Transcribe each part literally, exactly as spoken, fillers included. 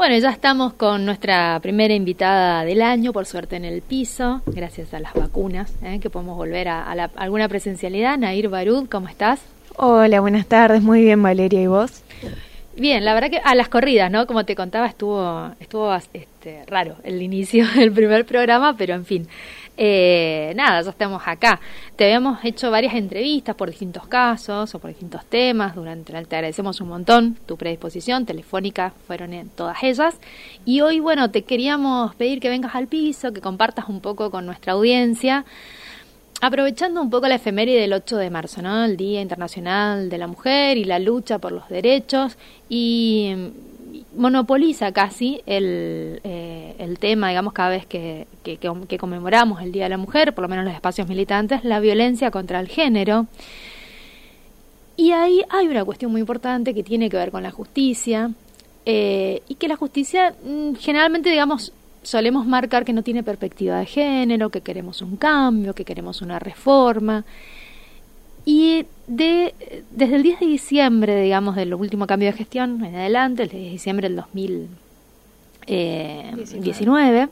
Bueno, ya estamos con nuestra primera invitada del año, por suerte en el piso, gracias a las vacunas, ¿eh? que podemos volver a, a, la, a alguna presencialidad. Nair Barud, ¿cómo estás? Hola, buenas tardes, muy bien Valeria, ¿y vos? Bien, la verdad que a las corridas, ¿no? Como te contaba, estuvo estuvo este, raro el inicio del primer programa, pero en fin, eh, nada, ya estamos acá. Te habíamos hecho varias entrevistas por distintos casos o por distintos temas durante la, te agradecemos un montón tu predisposición, telefónica fueron en todas ellas, y hoy, bueno, te queríamos pedir que vengas al piso, que compartas un poco con nuestra audiencia, aprovechando un poco la efeméride del ocho de marzo, ¿no? El Día Internacional de la Mujer y la lucha por los derechos, y monopoliza casi el, eh, el tema, digamos, cada vez que, que, que, que conmemoramos el Día de la Mujer, por lo menos en los espacios militantes, la violencia contra el género. Y ahí hay una cuestión muy importante que tiene que ver con la justicia, eh, y que la justicia mmm, generalmente, digamos, solemos marcar que no tiene perspectiva de género, que queremos un cambio, que queremos una reforma. Y de desde el diez de diciembre, digamos, del último cambio de gestión en adelante, el diez de diciembre del dos mil diecinueve,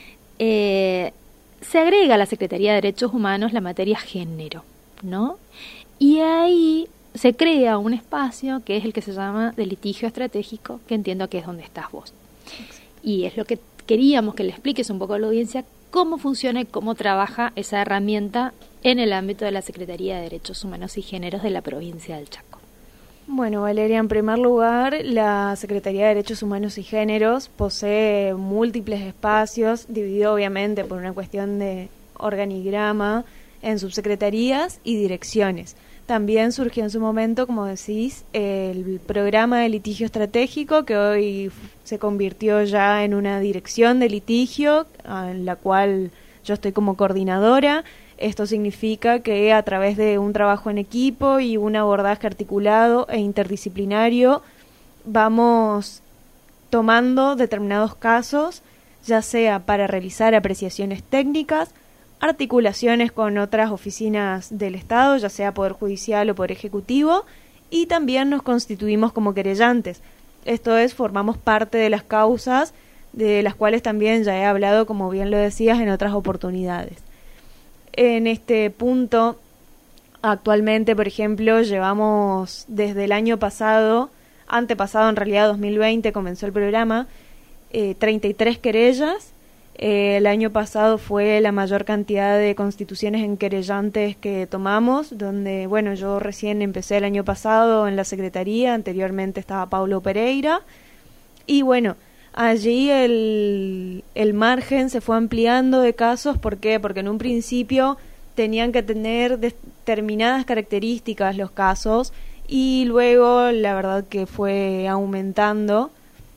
eh, se agrega a la Secretaría de Derechos Humanos la materia género, ¿no? Y ahí se crea un espacio que es el que se llama de litigio estratégico, que entiendo que es donde estás vos. Y es lo que queríamos que le expliques un poco a la audiencia cómo funciona y cómo trabaja esa herramienta en el ámbito de la Secretaría de Derechos Humanos y Géneros de la provincia del Chaco. Bueno, Valeria, en primer lugar, la Secretaría de Derechos Humanos y Géneros posee múltiples espacios, dividido obviamente por una cuestión de organigrama en subsecretarías y direcciones. También surgió en su momento, como decís, el programa de litigio estratégico, que hoy se convirtió ya en una dirección de litigio, en la cual yo estoy como coordinadora. Esto significa que a través de un trabajo en equipo y un abordaje articulado e interdisciplinario vamos tomando determinados casos, ya sea para realizar apreciaciones técnicas, articulaciones con otras oficinas del Estado, ya sea Poder Judicial o Poder Ejecutivo, y también nos constituimos como querellantes. Esto es, formamos parte de las causas de las cuales también ya he hablado, como bien lo decías, en otras oportunidades. En este punto, actualmente, por ejemplo, llevamos desde el año pasado, antepasado en realidad, dos mil veinte, comenzó el programa, eh, treinta y tres querellas. Eh, el año pasado fue la mayor cantidad de constituciones en querellantes que tomamos, donde, bueno, yo recién empecé el año pasado en la Secretaría, anteriormente estaba Paulo Pereira, y bueno, allí el, el margen se fue ampliando de casos. ¿Por qué? Porque en un principio tenían que tener determinadas características los casos, y luego la verdad que fue aumentando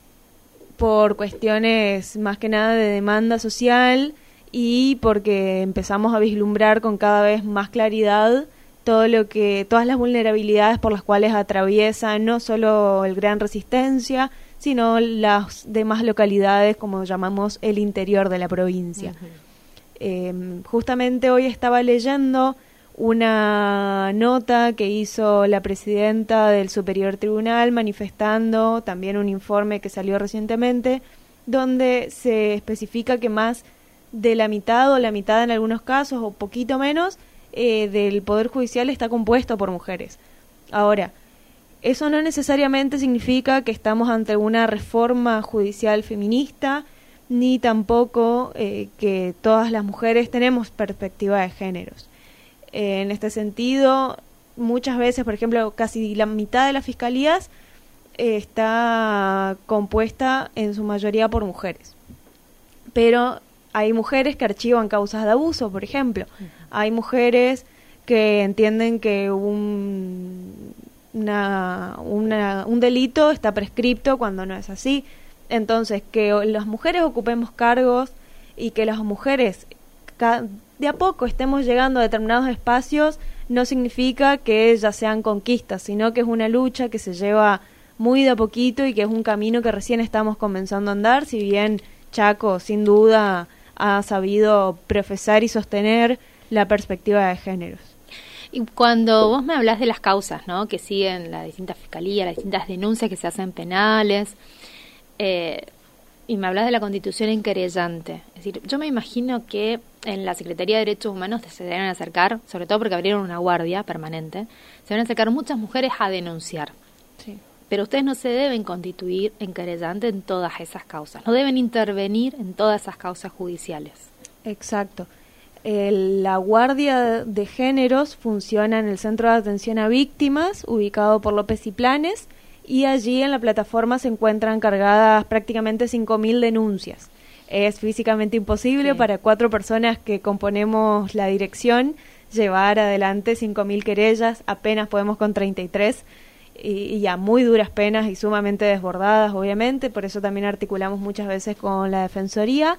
por cuestiones más que nada de demanda social y porque empezamos a vislumbrar con cada vez más claridad todo lo que, todas las vulnerabilidades por las cuales atraviesa no solo el Gran Resistencia, sino las demás localidades, como llamamos el interior de la provincia. Uh-huh. Eh, justamente hoy estaba leyendo una nota que hizo la presidenta del Superior Tribunal manifestando también un informe que salió recientemente donde se especifica que más de la mitad o la mitad en algunos casos o poquito menos eh, del Poder Judicial está compuesto por mujeres. Ahora, eso no necesariamente significa que estamos ante una reforma judicial feminista, ni tampoco eh, que todas las mujeres tenemos perspectiva de géneros. En este sentido, muchas veces, por ejemplo, casi la mitad de las fiscalías eh, está compuesta en su mayoría por mujeres. Pero hay mujeres que archivan causas de abuso, por ejemplo. Uh-huh. Hay mujeres que entienden que un, una, una, un delito está prescripto cuando no es así. Entonces, que las mujeres ocupemos cargos y que las mujeres de a poco estemos llegando a determinados espacios no significa que ya sean conquistas, sino que es una lucha que se lleva muy de a poquito y que es un camino que recién estamos comenzando a andar, si bien Chaco sin duda ha sabido profesar y sostener la perspectiva de géneros. Y cuando vos me hablas de las causas, ¿no?, que siguen las distintas fiscalías, las distintas denuncias que se hacen penales, eh, y me hablas de la constitución en querellante. Es decir, yo me imagino que en la Secretaría de Derechos Humanos se deben acercar, sobre todo porque abrieron una guardia permanente, se van a acercar muchas mujeres a denunciar. Sí. Pero ustedes no se deben constituir en querellante en todas esas causas, no deben intervenir en todas esas causas judiciales. Exacto. El, la Guardia de Géneros funciona en el Centro de Atención a Víctimas, ubicado por López y Planes, y allí en la plataforma se encuentran cargadas prácticamente cinco mil denuncias. Es físicamente imposible sí. para cuatro personas que componemos la dirección llevar adelante cinco mil querellas, apenas podemos con treinta y tres, y, y a muy duras penas y sumamente desbordadas, obviamente, por eso también articulamos muchas veces con la Defensoría.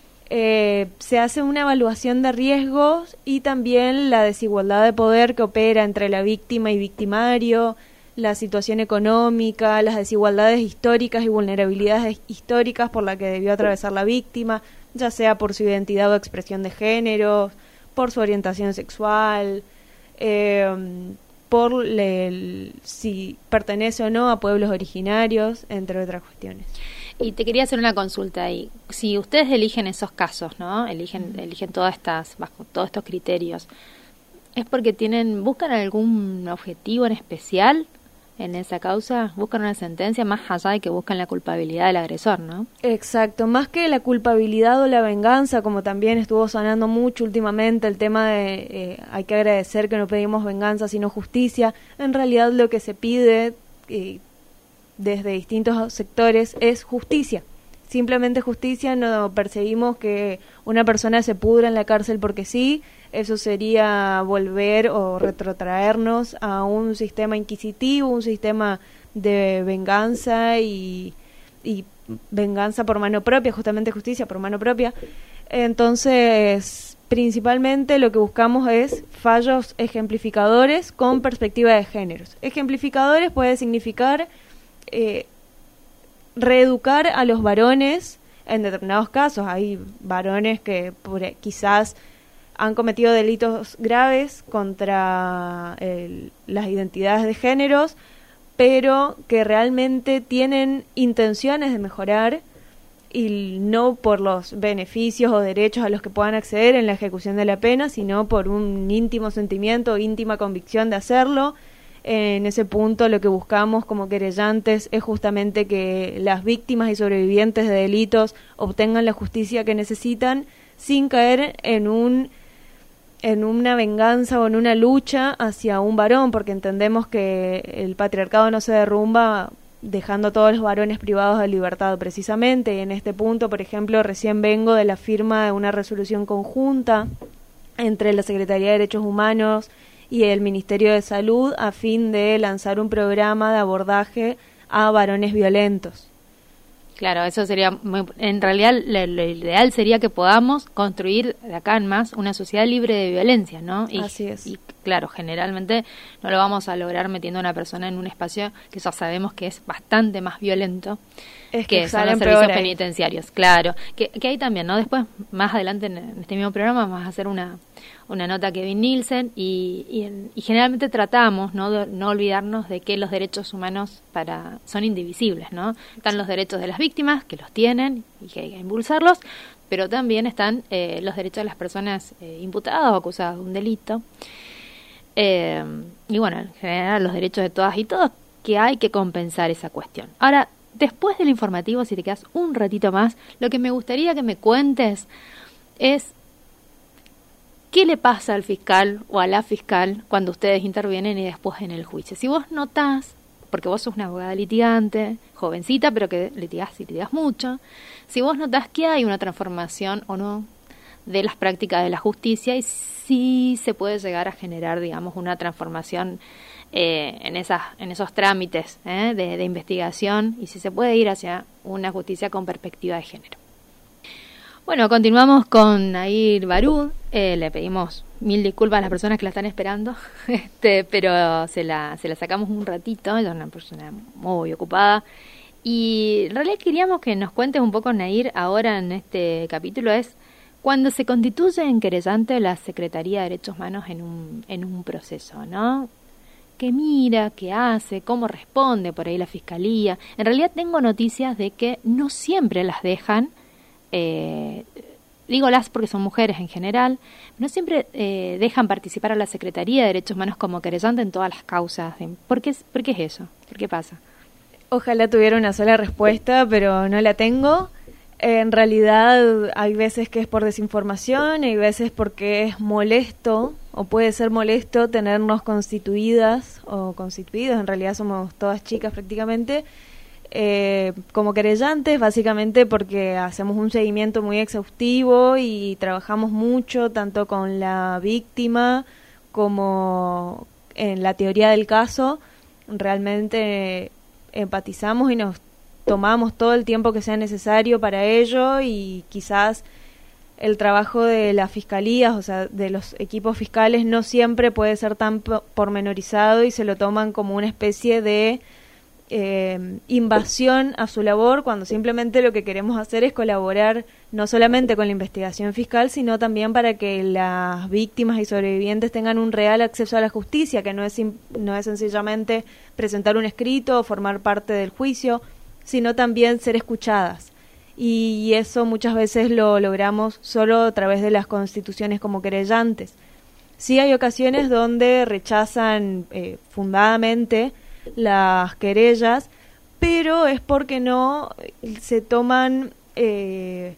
Eh, se hace una evaluación de riesgos y también la desigualdad de poder que opera entre la víctima y victimario, la situación económica, las desigualdades históricas y vulnerabilidades históricas por la que debió atravesar la víctima, ya sea por su identidad o expresión de género, por su orientación sexual, eh, por el, si pertenece o no a pueblos originarios, entre otras cuestiones. Y te quería hacer una consulta ahí. Si ustedes eligen esos casos, ¿no? Eligen, uh-huh. eligen todas estas, bajo todos estos criterios, ¿es porque tienen, buscan algún objetivo en especial en esa causa? ¿Buscan una sentencia más allá de que buscan la culpabilidad del agresor, no? Exacto, más que la culpabilidad o la venganza, como también estuvo sonando mucho últimamente el tema de eh, hay que agradecer que no pedimos venganza sino justicia, en realidad lo que se pide eh, desde distintos sectores es justicia, simplemente justicia. No perseguimos que una persona se pudra en la cárcel porque sí, eso sería volver o retrotraernos a un sistema inquisitivo, un sistema de venganza y, y venganza por mano propia, justamente justicia por mano propia. Entonces, principalmente lo que buscamos es fallos ejemplificadores con perspectiva de géneros. Ejemplificadores puede significar Eh, reeducar a los varones en determinados casos. Hay varones que por, quizás han cometido delitos graves contra el, las identidades de géneros, pero que realmente tienen intenciones de mejorar y no por los beneficios o derechos a los que puedan acceder en la ejecución de la pena, sino por un íntimo sentimiento, íntima convicción de hacerlo. En ese punto lo que buscamos como querellantes es justamente que las víctimas y sobrevivientes de delitos obtengan la justicia que necesitan sin caer en un en una venganza o en una lucha hacia un varón, porque entendemos que el patriarcado no se derrumba dejando a todos los varones privados de libertad precisamente. Y en este punto, por ejemplo, recién vengo de la firma de una resolución conjunta entre la Secretaría de Derechos Humanos y el Ministerio de Salud a fin de lanzar un programa de abordaje a varones violentos. Claro, eso sería muy, en realidad lo, lo ideal sería que podamos construir de acá en más una sociedad libre de violencia, ¿no? Y, Así es. Y claro, generalmente no lo vamos a lograr metiendo a una persona en un espacio que ya sabemos que es bastante más violento es que, que son los servicios penitenciarios. Claro, que, que hay también, ¿no? Después, más adelante en este mismo programa vamos a hacer una una nota Kevin Nielsen y, y, en, y generalmente tratamos no de, no olvidarnos de que los derechos humanos para son indivisibles, ¿no? Están los derechos de las víctimas, que los tienen y que hay que impulsarlos, pero también están eh, los derechos de las personas eh, imputadas o acusadas de un delito. Eh, y bueno, en general los derechos de todas y todos, que hay que compensar esa cuestión. Ahora, después del informativo, si te quedas un ratito más, lo que me gustaría que me cuentes es ¿qué le pasa al fiscal o a la fiscal cuando ustedes intervienen y después en el juicio? Si vos notás, porque vos sos una abogada litigante, jovencita, pero que litigás y litigás mucho, si vos notás que hay una transformación o no de las prácticas de la justicia y si se puede llegar a generar, digamos, una transformación eh, en esas en esos trámites eh, de, de investigación y si se puede ir hacia una justicia con perspectiva de género. Bueno, continuamos con Nair Barud. Eh, le pedimos mil disculpas a las personas que la están esperando, este, pero se la, se la sacamos un ratito. Ella es una persona muy ocupada. Y en realidad queríamos que nos cuentes un poco, Nair, ahora en este capítulo, es cuando se constituye en querellante la Secretaría de Derechos Humanos en un, en un proceso, ¿no? qué mira, qué hace, cómo responde por ahí la fiscalía. En realidad tengo noticias de que no siempre las dejan, eh, digo las porque son mujeres en general, no siempre eh, dejan participar a la Secretaría de Derechos Humanos como querellante en todas las causas. ¿Por qué, por qué es eso? ¿Por qué pasa? Ojalá tuviera una sola respuesta, pero no la tengo. En realidad hay veces que es por desinformación, hay veces porque es molesto, o puede ser molesto tenernos constituidas, o constituidos, en realidad somos todas chicas prácticamente, eh, como querellantes, básicamente porque hacemos un seguimiento muy exhaustivo y trabajamos mucho, tanto con la víctima como en la teoría del caso. Realmente empatizamos y nos tomamos todo el tiempo que sea necesario para ello, y quizás el trabajo de las fiscalías, o sea, de los equipos fiscales, no siempre puede ser tan pormenorizado y se lo toman como una especie de eh, invasión a su labor, cuando simplemente lo que queremos hacer es colaborar no solamente con la investigación fiscal, sino también para que las víctimas y sobrevivientes tengan un real acceso a la justicia, que no es, no es sencillamente presentar un escrito o formar parte del juicio, sino también ser escuchadas. Y eso muchas veces lo logramos solo a través de las constituciones como querellantes. Sí hay ocasiones donde rechazan eh, fundadamente las querellas, pero es porque no se toman eh,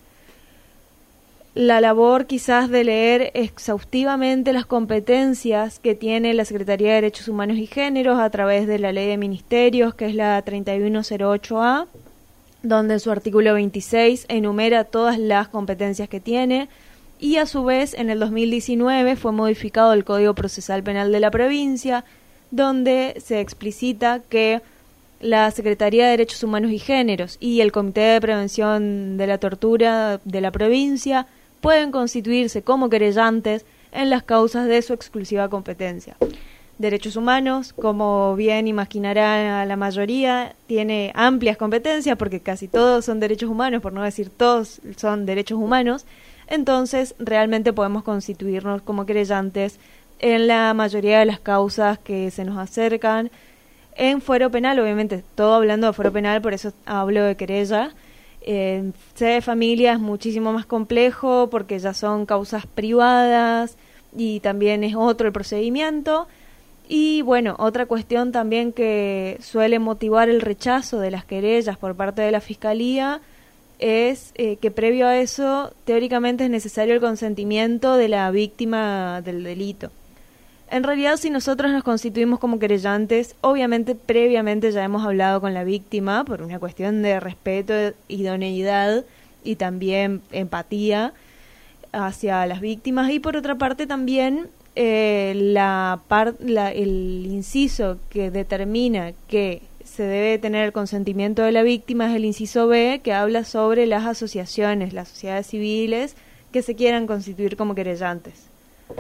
la labor quizás de leer exhaustivamente las competencias que tiene la Secretaría de Derechos Humanos y Géneros a través de la Ley de Ministerios, que es la treinta y uno cero ocho A, donde en su artículo veintiséis enumera todas las competencias que tiene, y a su vez en el dos mil diecinueve fue modificado el Código Procesal Penal de la provincia, donde se explicita que la Secretaría de Derechos Humanos y Géneros y el Comité de Prevención de la Tortura de la provincia pueden constituirse como querellantes en las causas de su exclusiva competencia. Derechos humanos, como bien imaginarán la mayoría, tiene amplias competencias porque casi todos son derechos humanos, por no decir todos son derechos humanos. Entonces realmente podemos constituirnos como querellantes en la mayoría de las causas que se nos acercan. En fuero penal, obviamente, todo hablando de fuero penal, por eso hablo de querella. En sede de familia es muchísimo más complejo porque ya son causas privadas y también es otro el procedimiento. Y bueno, otra cuestión también que suele motivar el rechazo de las querellas por parte de la Fiscalía es eh, que previo a eso, teóricamente es necesario el consentimiento de la víctima del delito. En realidad, si nosotros nos constituimos como querellantes, obviamente previamente ya hemos hablado con la víctima por una cuestión de respeto, idoneidad y también empatía hacia las víctimas, y por otra parte también eh, la par, la, el inciso que determina que se debe tener el consentimiento de la víctima es el inciso B, que habla sobre las asociaciones, las sociedades civiles que se quieran constituir como querellantes.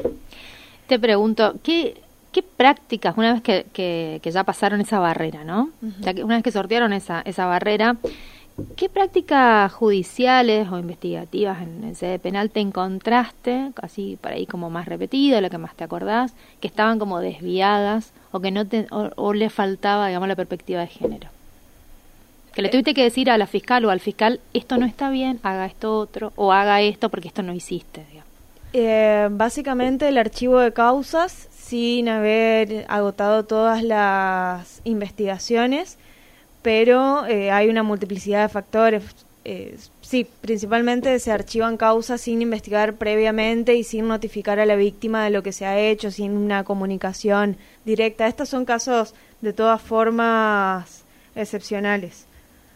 Te pregunto, ¿qué, qué prácticas, una vez que, que, que ya pasaron esa barrera, ¿no? Uh-huh. Ya que una vez que sortearon esa, esa barrera, ¿qué prácticas judiciales o investigativas en el sede penal te encontraste, así por ahí como más repetido, lo que más te acordás, que estaban como desviadas o que no te, o, o le faltaba, digamos, la perspectiva de género? Que le tuviste que decir a la fiscal o al fiscal, esto no está bien, haga esto otro, o haga esto porque esto no hiciste, digamos. Eh, básicamente el archivo de causas, sin haber agotado todas las investigaciones, pero eh, hay una multiplicidad de factores. Eh, sí, principalmente se archivan causas sin investigar previamente y sin notificar a la víctima de lo que se ha hecho, sin una comunicación directa. Estos son casos de todas formas excepcionales.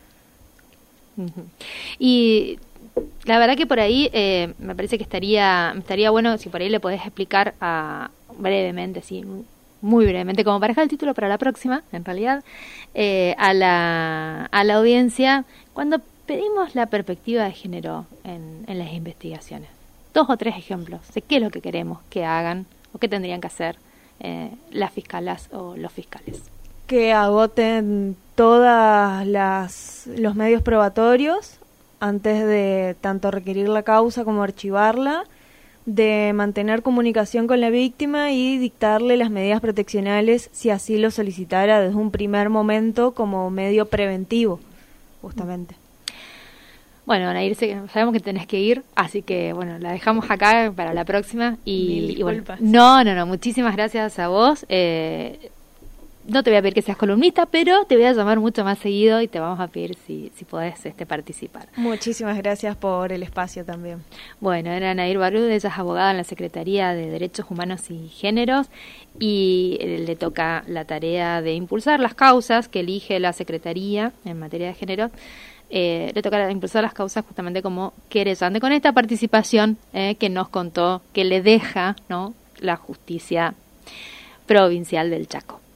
Uh-huh. Y la verdad que por ahí eh, me parece que estaría estaría bueno si por ahí le podés explicar a, brevemente, sí, muy brevemente, como para dejar el título para la próxima, en realidad, eh, a la a la audiencia, cuando pedimos la perspectiva de género en, en las investigaciones. Dos o tres ejemplos de qué es lo que queremos que hagan o qué tendrían que hacer eh, las fiscalas o los fiscales. Que agoten todas las los medios probatorios antes de tanto requerir la causa como archivarla, de mantener comunicación con la víctima y dictarle las medidas proteccionales si así lo solicitara desde un primer momento como medio preventivo, justamente. Bueno, Anair, sabemos que tenés que ir, así que bueno, la dejamos acá para la próxima. Y, y bueno, no, no, no, muchísimas gracias a vos. Eh, no te voy a pedir que seas columnista, pero te voy a llamar mucho más seguido y te vamos a pedir si, si podés este, participar. Muchísimas gracias por el espacio también. Bueno, era Anair Barud, ella es abogada en la Secretaría de Derechos Humanos y Géneros y eh, le toca la tarea de impulsar las causas que elige la Secretaría en materia de género. Eh, le toca impulsar las causas justamente como querellante con esta participación eh, que nos contó que le deja, ¿no?, la justicia provincial del Chaco.